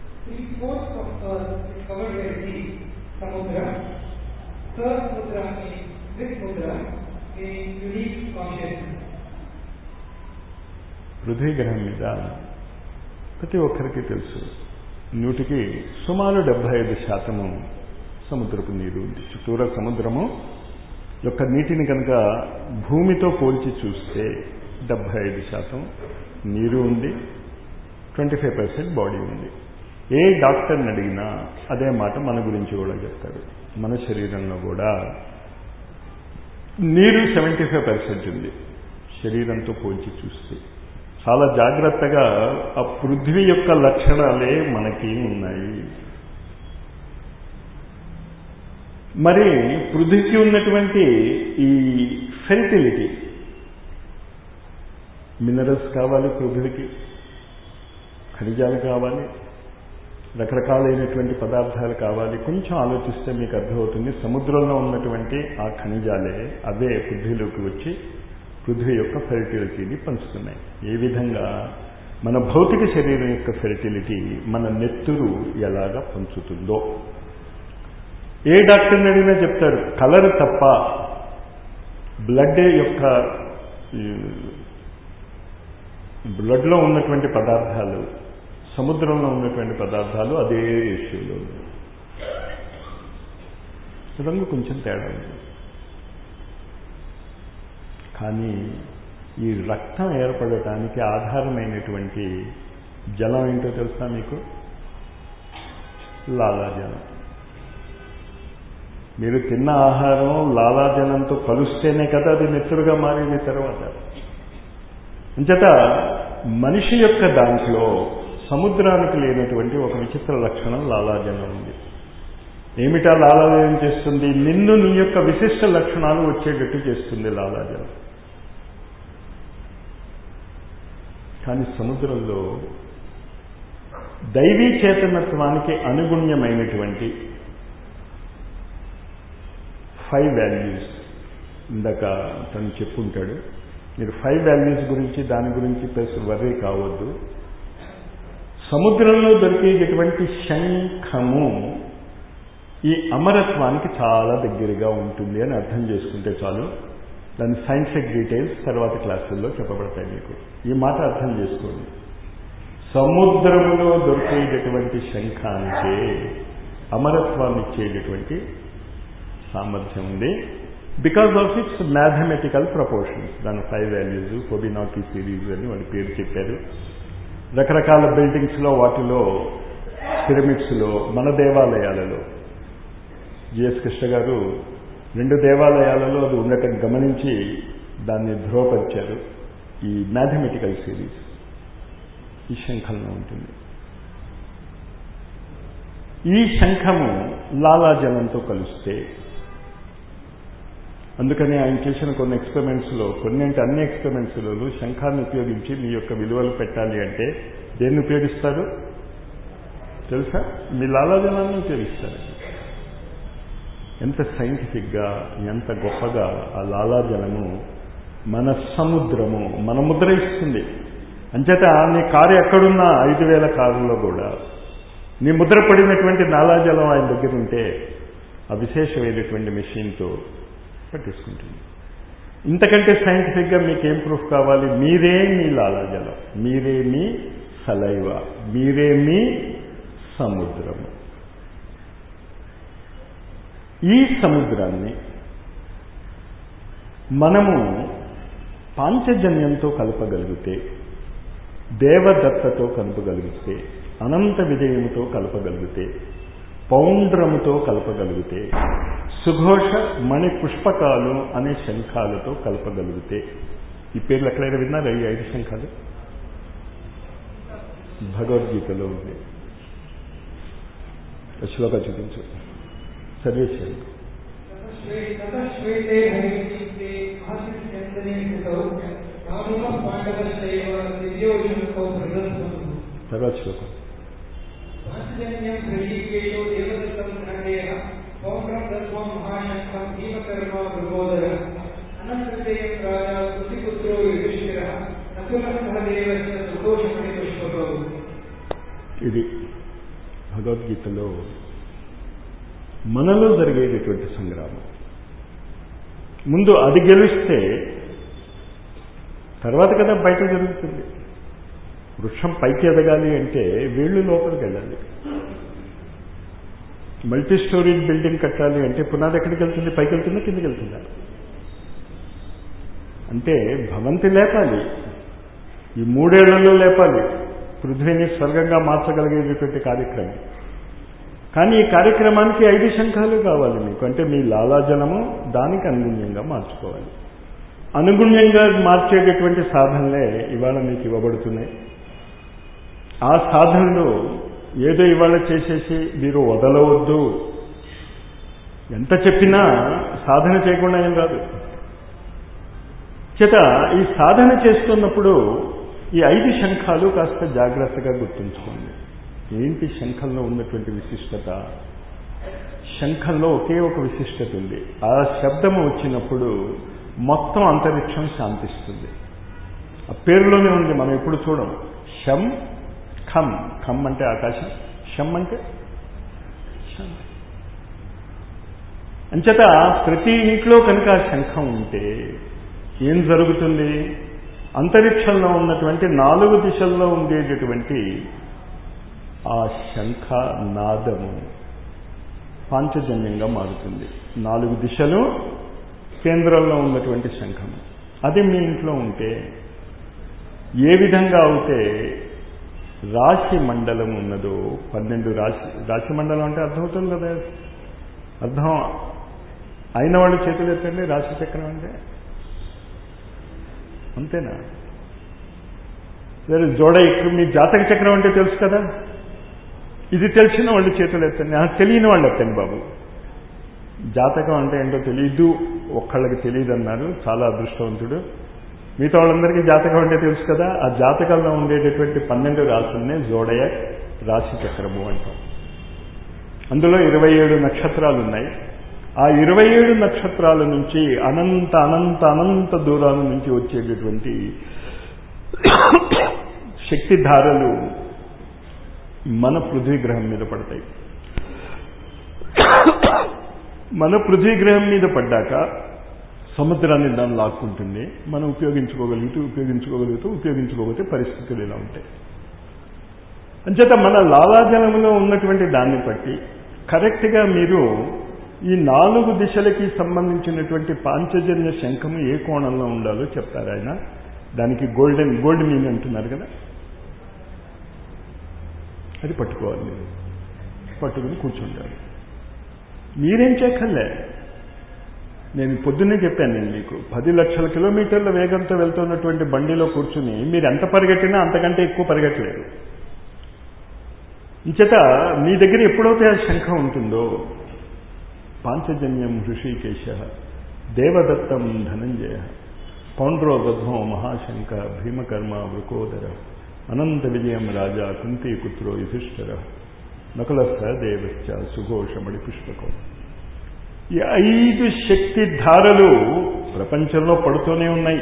పృథ్వీ గ్రహం మీద ప్రతి ఒక్కరికి తెలుసు, 100కి సుమారు 75% సముద్రపు నీరు ఉంది. చుట్టూరా సముద్రము యొక్క నీటిని కనుక భూమితో పోల్చి చూస్తే 75% నీరు ఉంది, 25% బాడీ ఉంది. ఏ డాక్టర్ని అడిగినా అదే మాట మన గురించి కూడా చెప్తాడు. మన శరీరంలో కూడా నీరు 75% ఉంది శరీరంతో పోల్చి చూస్తే. చాలా జాగ్రత్తగా ఆ పృథ్వీ యొక్క లక్షణాలే మనకి ఉన్నాయి. మరి పృథ్వీకి ఉన్నటువంటి ఈ ఫెర్టిలిటీ, మినరల్స్ కావాలి పృథ్వీకి, ఖనిజాలు కావాలి, రకరకాలైనటువంటి పదార్థాలు కావాలి. కొంచెం ఆలోచిస్తే మీకు అర్థమవుతుంది. సముద్రంలో ఉన్నటువంటి ఆ ఖనిజాలే అవే పృథ్వీలోకి వచ్చి పృథ్వీ యొక్క ఫెర్టిలిటీని పంచుతున్నాయి. ఏ విధంగా మన భౌతిక శరీరం యొక్క ఫెర్టిలిటీ మన నెత్తురు ఎలాగా పంచుతుందో ఏ డాక్టర్ని అడిగినా చెప్తారు. కలర్ తప్ప బ్లడ్లో ఉన్నటువంటి పదార్థాలు, సముద్రంలో ఉన్నటువంటి పదార్థాలు అదే రేషియోలో ఉంది. రంగు కొంచెం తేడా ఉంది. కానీ ఈ రక్తం ఏర్పడటానికి ఆధారమైనటువంటి జలం ఏంటో తెలుసా మీకు? లాలాజలం. మీరు తిన్న ఆహారం లాలాజలంతో కలుస్తేనే కదా అది నెత్తురుగా మారింది. తర్వాత అంచేత మనిషి యొక్క దాంట్లో సముద్రానికి లేనటువంటి ఒక విచిత్ర లక్షణం లాలాజలం ఉంది. ఏమిటా లాలాజలం చేస్తుంది? నిన్ను నీ యొక్క విశిష్ట లక్షణాలు వచ్చేటట్టు చేస్తుంది లాలాజలం. కానీ సముద్రంలో దైవీ చేతనత్వానికి అనుగుణ్యమైనటువంటి 5 వాల్యూస్ ఇందాక తను చెప్పుంటాడు. మీరు 5 వాల్యూస్ గురించి దాని గురించి వర్రీ కావద్దు. సముద్రంలో దొరికేటటువంటి శంఖము ఈ అమరత్వానికి చాలా దగ్గరగా ఉంటుంది అని అర్థం చేసుకుంటే చాలు. దాని సైంటిఫిక్ డీటెయిల్స్ తర్వాత క్లాసుల్లో చెప్పబడతాయి మీకు. ఈ మాట అర్థం చేసుకోండి. సముద్రంలో దొరికేటటువంటి శంఖానికే అమరత్వాన్ని ఇచ్చేటటువంటి సామర్థ్యం ఉంది. Because of its mathematical proportions. దాని 5 వాల్యూస్, ఫోబినాకీ సిరీస్ అని వాళ్ళ పేరు చెప్పారు. రకరకాల బిల్డింగ్స్లో, వాటిలో, పిరమిడ్స్లో, మన దేవాలయాలలో జిఎస్ కృష్ణ గారు 2 దేవాలయాలలో అది ఉండటం గమనించి దాన్ని ధృవపరిచారు. ఈ మ్యాథమెటికల్ సిరీస్ ఈ శంఖంలో ఉంటుంది. ఈ శంఖము లాలాజలంతో కలిస్తే, అందుకని ఆయన చేసిన కొన్ని ఎక్స్పెరిమెంట్స్లో, కొన్ని అంటే అన్ని ఎక్స్పెరిమెంట్స్లో శంఖాన్ని ఉపయోగించి మీ యొక్క విలువలు పెట్టాలి అంటే దేన్ని ఉపయోగిస్తారు తెలుసా? మీ లాలాజలాన్ని ఉపయోగిస్తారు. ఎంత సైంటిఫిక్గా, ఎంత గొప్పగా ఆ లాలాజలము మన సముద్రము మన ముద్ర ఇస్తుంది. అంచేత నీ కారు ఎక్కడున్నా 5000 కారుల్లో కూడా నీ ముద్ర పడినటువంటి లాలాజలం ఆయన దగ్గర ఉంటే ఆ విశేషమైనటువంటి మెషిన్తో పట్టించుకుంటుంది. ఇంతకంటే సైంటిఫిక్గా మీకేం ప్రూఫ్ కావాలి? మీరే మీ లాలాజలం, మీరే మీ సలైవ, మీరే మీ సముద్రము. ఈ సముద్రాన్ని మనము పాంచజన్యంతో కలపగలిగితే, దేవదత్తతో కలపగలిగితే, అనంత విజయముతో కలపగలిగితే, పౌండ్రముతో కలపగలిగితే, సుఘోష మణి పుష్పకాలు అనే శంఖాలతో కలపగలిగితే, ఈ పేర్లు ఎక్కడైనా విన్నారా? ఈ 5 శంఖాలు భగవద్గీతలో ఉంది. శ్లోక చూపించు, చదివేశాను. తర్వాత శ్లోకం. ఇది భగవద్గీతలో మనలో జరిగేటటువంటి సంగ్రామం. ముందు అది గెలిస్తే తర్వాత కదా బయట జరుగుతుంది. వృక్షం పైకి ఎదగాలి అంటే వేళ్ళు లోపలికి వెళ్ళాలి. మల్టీ స్టోరీడ్ బిల్డింగ్ కట్టాలి అంటే పునాది ఎక్కడికి వెళ్తుంది? పైకి వెళ్తుందా, కిందకి వెళ్తుందా? అంటే భవంతి లేపాలి, ఈ 3 ఏళ్లలో లేపాలి, పృథ్వీని స్వర్గంగా మార్చగలిగేటటువంటి కార్యక్రమం. కానీ ఈ కార్యక్రమానికి 5 శంఖాలు కావాలి మీకు. అంటే మీ లాలాజలము దానికి అనుగుణ్యంగా మార్చుకోవాలి. అనుగుణ్యంగా మార్చేటటువంటి సాధనలే ఇవాళ మీకు ఇవ్వబడుతున్నాయి. ఆ సాధనలు ఏదో ఇవాళ చేసేసి మీరు వదలవద్దు. ఎంత చెప్పినా సాధన చేయకుండా ఏం రాదు. చేత ఈ సాధన చేస్తున్నప్పుడు ఈ 5 శంఖాలు కాస్త జాగ్రత్తగా గుర్తుంచుకోండి. ఏంటి శంఖంలో ఉన్నటువంటి విశిష్టత? శంఖంలో ఒకే ఒక విశిష్టత ఉంది. ఆ శబ్దము వచ్చినప్పుడు మొత్తం అంతరిక్షం శాంతిస్తుంది. ఆ పేరులోనే ఉంది, మనం ఎప్పుడు చూడం. శం ఖం. ఖం అంటే ఆకాశం, శం అంటే శాంతి. అంచేత ప్రతి ఇంట్లో కనుక శంఖం ఉంటే ఏం జరుగుతుంది? అంతరిక్షంలో ఉన్నటువంటి 4 దిశల్లో ఉండేటటువంటి ఆ శంఖ నాదము పాంచజన్యంగా మారుతుంది. 4 దిశలు కేంద్రంలో ఉన్నటువంటి శంఖము. అది మీ ఇంట్లో ఉంటే ఏ విధంగా అయితే రాశి మండలం ఉన్నదో, 12 రాశి మండలం అంటే అర్థమవుతుంది కదా? అర్థం అయిన వాళ్ళు చేతులు ఎత్తండి. రాశి చక్రం అంటే అంతేనా? వేరే జోడ ఎక్కువ. మీ జాతక చక్రం అంటే తెలుసు కదా? ఇది తెలిసిన వాళ్ళు చేతులు ఎత్తండి. తెలియని వాళ్ళు ఎత్తండి బాబు. జాతకం అంటే ఏంటో తెలియదు, ఒక్కళ్ళకి తెలియదు అన్నారు, చాలా అదృష్టవంతుడు. మిగతా వాళ్ళందరికీ జాతకం అంటే తెలుసు కదా. ఆ జాతకంలో ఉండేటటువంటి 12 రాశుల్నే జోడయ రాశి చక్రము అంటాం. అందులో 27 నక్షత్రాలు ఉన్నాయి. ఆ 27 నక్షత్రాల నుంచి అనంత అనంత అనంత దూరాల నుంచి వచ్చేటటువంటి శక్తిధారలు మన పృథ్వీ గ్రహం మీద పడతాయి. మన పృథ్వీ గ్రహం మీద పడ్డాక సముద్రాన్ని దాన్ని లాక్కుంటుంది. మనం ఉపయోగించుకోగలిగితే పరిస్థితులు ఇలా ఉంటాయి. అంచేత మన లాలాజలంలో ఉన్నటువంటి దాన్ని బట్టి కరెక్ట్గా మీరు ఈ 4 దిశలకి సంబంధించినటువంటి పాంచజన్య శంఖము ఏ కోణంలో ఉండాలో చెప్తారు ఆయన. దానికి గోల్డ్ మీన్ అంటున్నారు కదా, అది పట్టుకోవాలి. మీరు పట్టుకుని కూర్చుంటారు. మీరేం చేయక్కర్లే. నేను పొద్దున్నే చెప్పాను, నేను మీకు 10 లక్షల కిలోమీటర్ల వేగంతో వెళ్తున్నటువంటి బండిలో కూర్చుని మీరు ఎంత పరిగెట్టినా అంతకంటే ఎక్కువ పరిగెట్టలేరు. ఇంచేత మీ దగ్గర ఎప్పుడైతే ఆ శంఖం ఉంటుందో, పాంచజన్యం హృషికేశ, దేవదత్తం ధనంజయ, పౌండ్రోబధ్వం మహాశంక, భీమకర్మ వృకోదర, అనంత విజయం రాజా కుంతీపుత్రో యుధిష్ఠిర, నకులస్థ దేవశ్చ సుఘోషమణి పుష్పకం. ఈ 5 శక్తి ధారలు ప్రపంచంలో పడుతూనే ఉన్నాయి.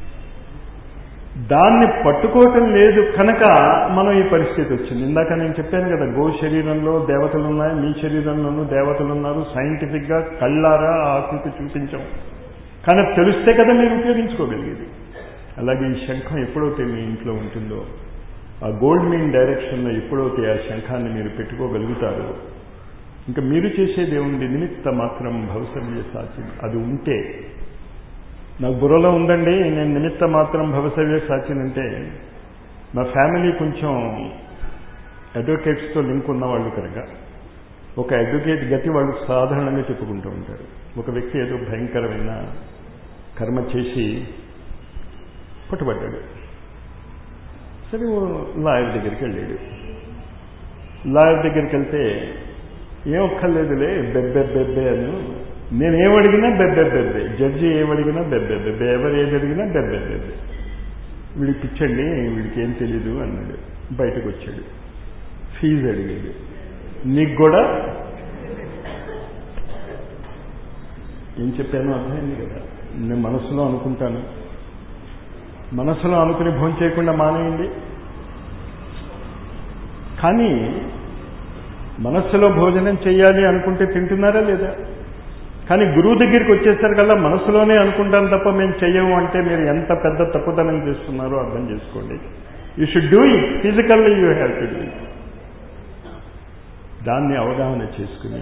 దాన్ని పట్టుకోవటం లేదు కనుక మనం ఈ పరిస్థితి వచ్చింది. ఇందాక నేను చెప్పాను కదా, గో శరీరంలో దేవతలు ఉన్నాయి, మీ శరీరంలోనూ దేవతలు ఉన్నారు. సైంటిఫిక్గా కళ్ళారా ఆకృతి చూపించాం, కానీ తెలిస్తే కదా మీరు ఉపయోగించుకోగలిగేది. అలాగే ఈ శంఖం ఎప్పుడైతే మీ ఇంట్లో ఉంటుందో, ఆ గోల్డ్ మీన్ డైరెక్షన్లో ఎప్పుడైతే ఆ శంఖాన్ని మీరు పెట్టుకోగలుగుతారో, ఇంకా మీరు చేసేది ఏముంది? నిమిత్త మాత్రం భవసవ్య సాచి. అది ఉంటే, నాకు బుర్రలో ఉందండి నేను నిమిత్త మాత్రం భవసవ్య సాచినంటే, మా ఫ్యామిలీ కొంచెం అడ్వకేట్స్తో లింక్ ఉన్నవాళ్ళు కనుక ఒక అడ్వకేట్ గతి వాళ్ళు సాధారణంగా చెప్పుకుంటూ ఉంటారు. ఒక వ్యక్తి ఏదో భయంకరమైన కర్మ చేసి పట్టుబడ్డాడు. సరే లాయర్ దగ్గరికి వెళ్ళాడు. లాయర్ దగ్గరికి వెళ్తే ఏం ఒక్కర్లేదులే బెబ్బెబ్బెబ్బే అని, నేనేమడిగినా బెబ్బెబ్బెబ్బే, జడ్జి ఏమడిగినా బెబ్బెబ్బెబ్బే, ఎవరు ఏది అడిగినా బెబ్బెబ్బెబ్బే, వీడికి పిచ్చండి, వీడికి ఏం తెలీదు అన్నాడు. బయటకు వచ్చాడు. ఫీజు అడిగాడు. నీకు కూడా ఏం చెప్పానో అర్థమైంది కదా. నేను మనసులో అనుకుంటాను, మనసులో అనుకుని భోజనం చేయకుండా మానేయండి. కానీ మనస్సులో భోజనం చేయాలి అనుకుంటే తింటున్నారా లేదా? కానీ గురువు దగ్గరికి వచ్చేసరికల్లా మనసులోనే అనుకుంటాను తప్ప మేము చెయ్యము అంటే మీరు ఎంత పెద్ద తప్పుదనం చేస్తున్నారో అర్థం చేసుకోండి. You should do it, physically you have to do it. దాన్ని అవగాహన చేసుకుని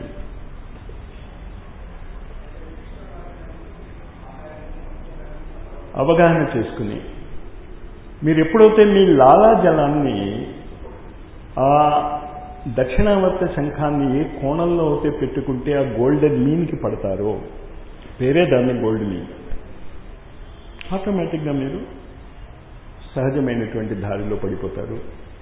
మీరు ఎప్పుడైతే మీ లాలాజలాన్ని ఆ దక్షిణావర్త శంఖాన్ని ఏ కోణంలో అయితే పెట్టుకుంటే ఆ గోల్డెన్ మీన్కి పడతారో, పేరే దాన్ని గోల్డ్ మీన్, ఆటోమేటిక్గా మీరు సహజమైనటువంటి దారిలో పడిపోతారు.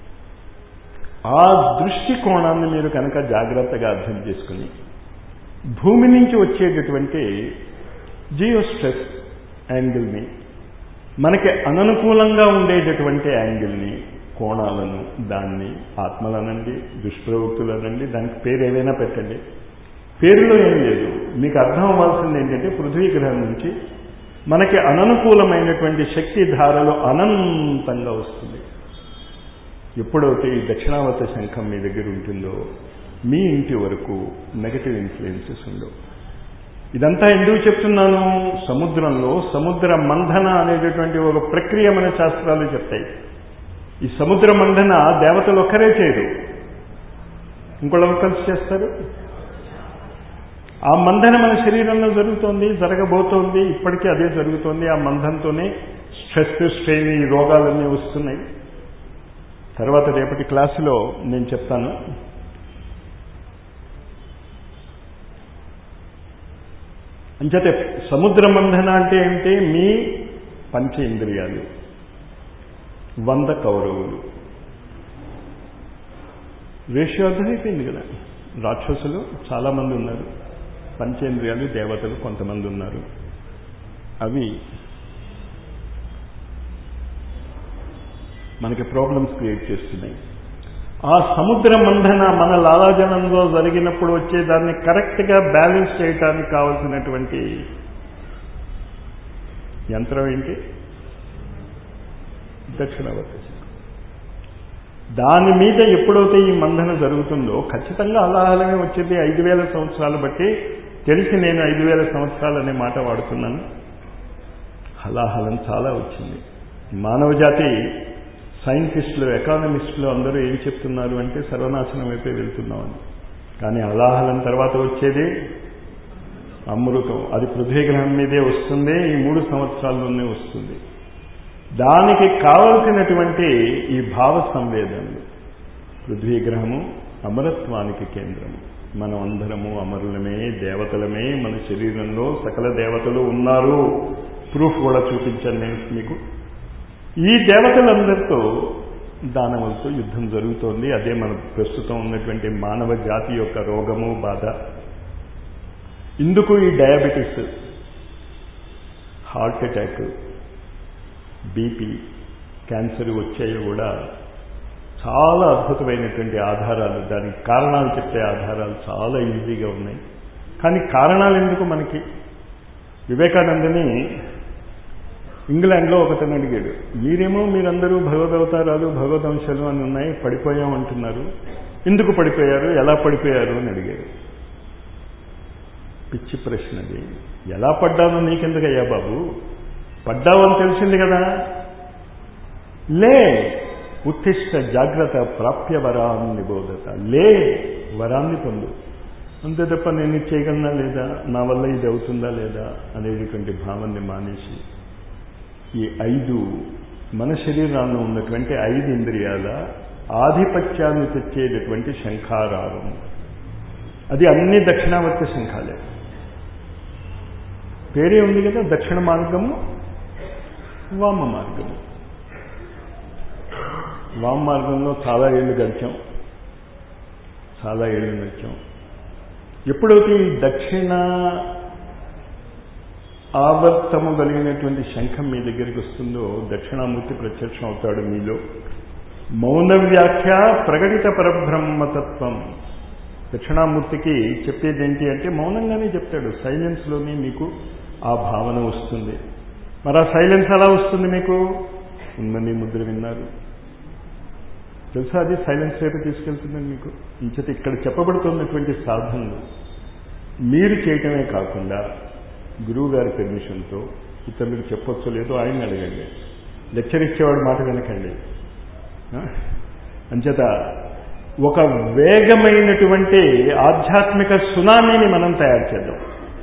ఆ దృష్టికోణాన్ని మీరు కనుక జాగ్రత్తగా అర్థం చేసుకుని భూమి నుంచి వచ్చేటటువంటి జియోస్ట్రెస్ యాంగిల్ని, మనకి అననుకూలంగా ఉండేటటువంటి యాంగిల్ని, కోణాలను, దాన్ని ఆత్మలనండి, దుష్ప్రవృత్తులనండి, దానికి పేరు ఏదైనా పెట్టండి, పేరులో ఏం లేదు. మీకు అర్థం అవ్వాల్సింది ఏంటంటే పృథ్వీ గ్రహం నుంచి మనకి అననుకూలమైనటువంటి శక్తి ధారలు అనంతంగా వస్తుంది. ఎప్పుడైతే ఈ దక్షిణావర్త శంఖం మీ దగ్గర ఉంటుందో మీ ఇంటి వరకు నెగటివ్ ఇన్ఫ్లుయెన్సెస్ ఉండవు. ఇదంతా ఎందుకు చెప్తున్నాను? సముద్రంలో సముద్ర మంథన అనేటటువంటి ఒక ప్రక్రియ మన శాస్త్రాలు చెప్తాయి. ఈ సముద్ర మంథన దేవతలు ఒక్కరే చేయరు, ఇంకోళ్ళెవరు కలిసి చేస్తారు. ఆ మంథన మన శరీరంలో జరుగుతోంది, జరగబోతోంది, ఇప్పటికీ అదే జరుగుతోంది. ఆ మంథంతోనే స్ట్రెస్, స్ట్రెయిన్, ఈ రోగాలన్నీ వస్తున్నాయి. తర్వాత రేపటి క్లాసులో నేను చెప్తాను. అంచేతే సముద్ర మంథన అంటే ఏంటి? మీ పంచ ఇంద్రియాలు 100 కౌరవులు. రేషియో అర్థమైపోయింది కదా. రాక్షసులు చాలామంది ఉన్నారు, పంచేంద్రియాలు దేవతలు కొంతమంది ఉన్నారు. అవి మనకి ప్రాబ్లమ్స్ క్రియేట్ చేస్తున్నాయి. ఆ సముద్ర మంథన మన లాలాజలంలో జరిగినప్పుడు వచ్చేదాన్ని కరెక్ట్గా బ్యాలెన్స్ చేయడానికి కావలసినటువంటి యంత్రం ఏంటి? దక్షిణావర్త శంఖం. దాని మీద ఎప్పుడైతే ఈ మంథన జరుగుతుందో ఖచ్చితంగా అలాహలమే వచ్చేది. 5000 సంవత్సరాలు బట్టి తెలిసి నేను 5000 సంవత్సరాలు అనే మాట వాడుతున్నాను. హలాహలం చాలా వచ్చింది. మానవ జాతి సైంటిస్టులు, ఎకానమిస్టులు అందరూ ఏం చెప్తున్నారు అంటే సర్వనాశనం అయిపోయి వెళ్తున్నామని. కానీ హలాహలం తర్వాత వచ్చేది అమృతం. అది పృథ్వీ గ్రహం మీదే వస్తుంది, ఈ 3 సంవత్సరాల్లోనే వస్తుంది. దానికి కావలసినటువంటి ఈ భావ సంవేదనలు. పృథ్వీ గ్రహము అమరత్వానికి కేంద్రము. మనం అందరము అమరులమే, దేవతలమే. మన శరీరంలో సకల దేవతలు ఉన్నారు. ప్రూఫ్ కూడా చూపించాను నేను మీకు. ఈ దేవతలందరితో దానవులతో యుద్ధం జరుగుతోంది. అదే మన ప్రస్తుతం ఉన్నటువంటి మానవ జాతి యొక్క రోగము, బాధ. ఇందుకు ఈ diabetes, heart attack, BP, cancer వచ్చాయో కూడా చాలా అద్భుతమైనటువంటి ఆధారాలు, దానికి కారణాలు చెప్పే ఆధారాలు చాలా ఈజీగా ఉన్నాయి. కానీ కారణాలు ఎందుకు మనకి? వివేకానందని ఇంగ్లాండ్లో ఒకతను అడిగాడు, మీరందరూ భగవదవతారాలు, భగవదంశాలు అని ఉన్నాయి, పడిపోయాం అంటున్నారు, ఎందుకు పడిపోయారు, ఎలా పడిపోయారు అని అడిగాడు. పిచ్చి ప్రశ్నది. ఎలా పడ్డానో నీకెందుకయ్యా బాబు, పడ్డావని తెలిసింది కదా. లే ఉత్తిష్ట జాగ్రత్త ప్రాప్య వరాన్ని నిబోధత. లే, వరాన్ని పొందు. అంతే తప్ప నేను ఇది చేయగలనా లేదా, నా వల్ల ఇది అవుతుందా లేదా అనేటువంటి భావాన్ని మానేసి ఈ 5 మన శరీరాల్లో ఉన్నటువంటి 5 ఇంద్రియాల ఆధిపత్యాన్ని తెచ్చేటటువంటి శంఖారావం. అది అన్ని దక్షిణావర్త శంఖాలే. పేరే ఉంది కదా, దక్షిణ మార్గము వామ మార్గము. వామ మార్గంలో చాలా ఏళ్ళు గడిచాం, చాలా ఏళ్ళు నడిచాం. ఎప్పుడైతే ఈ దక్షిణ ఆవర్తము కలిగినటువంటి శంఖం మీ దగ్గరికి వస్తుందో దక్షిణామూర్తి ప్రత్యక్షం అవుతాడు మీలో. మౌన వ్యాఖ్య ప్రకటిత పరబ్రహ్మతత్వం. దక్షిణామూర్తికి చెప్పేది ఏంటి అంటే మౌనంగానే చెప్తాడు. సైలెన్స్లోనే మీకు ఆ భావన వస్తుంది. మరి ఆ సైలెన్స్ ఎలా వస్తుంది మీకు? ఉన్నని ముద్ర విన్నారు తెలుసా, అది సైలెన్స్ వైపు తీసుకెళ్తుందని మీకు. ఇంచేత ఇక్కడ చెప్పబడుతున్నటువంటి సాధనలు మీరు చేయటమే కాకుండా గురువు గారి పెర్మిషన్తో ఇతరులకు చెప్పొచ్చో లేదో ఆయన్ని అడగండి. లెక్చర్ ఇచ్చేవాడు మాట వినకండి. అంచేత ఒక వేగమైనటువంటి ఆధ్యాత్మిక సునామీని మనం తయారు చేద్దాం.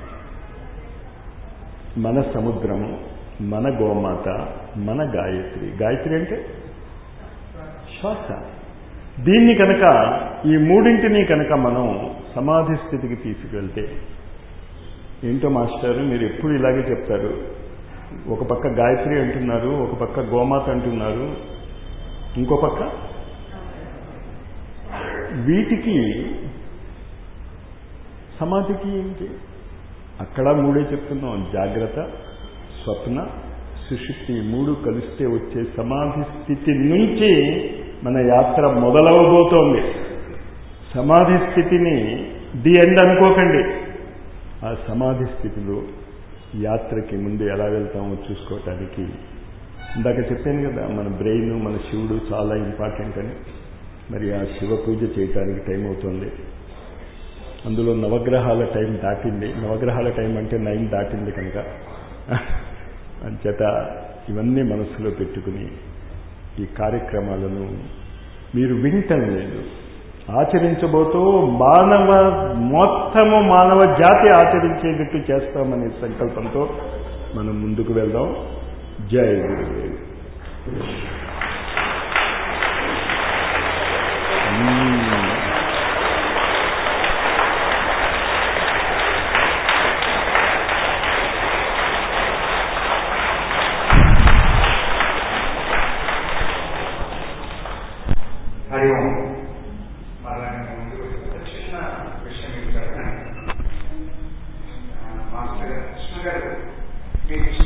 మన సముద్రము, మన గోమాత, మన గాయత్రి. గాయత్రి అంటే శ్వాస. దీన్ని కనుక, ఈ మూడింటిని కనుక మనం సమాధి స్థితికి తీసుకెళ్తే, ఏంటో మాస్టర్ మీరు ఎప్పుడు ఇలాగే చెప్తారు, ఒక పక్క గాయత్రి అంటున్నారు, ఒక పక్క గోమాత అంటున్నారు, ఇంకో పక్క వీటికి సమాధికి ఏంటి? అక్కడ మూడే చెప్తున్నాం. జాగ్రత్త, స్వప్న, సుషుప్తి 3 కలిస్తే వచ్చే సమాధి స్థితి నుంచి మన యాత్ర మొదలవబోతోంది. సమాధి స్థితిని ది ఎండ్ అనుకోకండి. ఆ సమాధి స్థితిలో యాత్రకి ముందు ఎలా వెళ్తామో చూసుకోవటానికి ఇందాక చెప్పాను కదా, మన బ్రెయిన్, మన శివుడు చాలా ఇంపార్టెంట్ అని. మరి ఆ శివ పూజ చేయటానికి టైం అవుతుంది. అందులో నవగ్రహాల టైం దాటింది. నవగ్రహాల టైం అంటే 9 దాటింది కనుక అంచేత ఇవన్నీ మనసులో పెట్టుకుని ఈ కార్యక్రమాలను మీరు వింటం లేదు, ఆచరించబోతూ మొత్తము మానవ జాతి ఆచరించేటట్టు చేస్తామనే సంకల్పంతో మనం ముందుకు వెళ్దాం. జై గురుదేవ్. హరి ఓం. చిన్న విషయం ఏంటంటే మాస్టర్ కృష్ణ గారు మీకు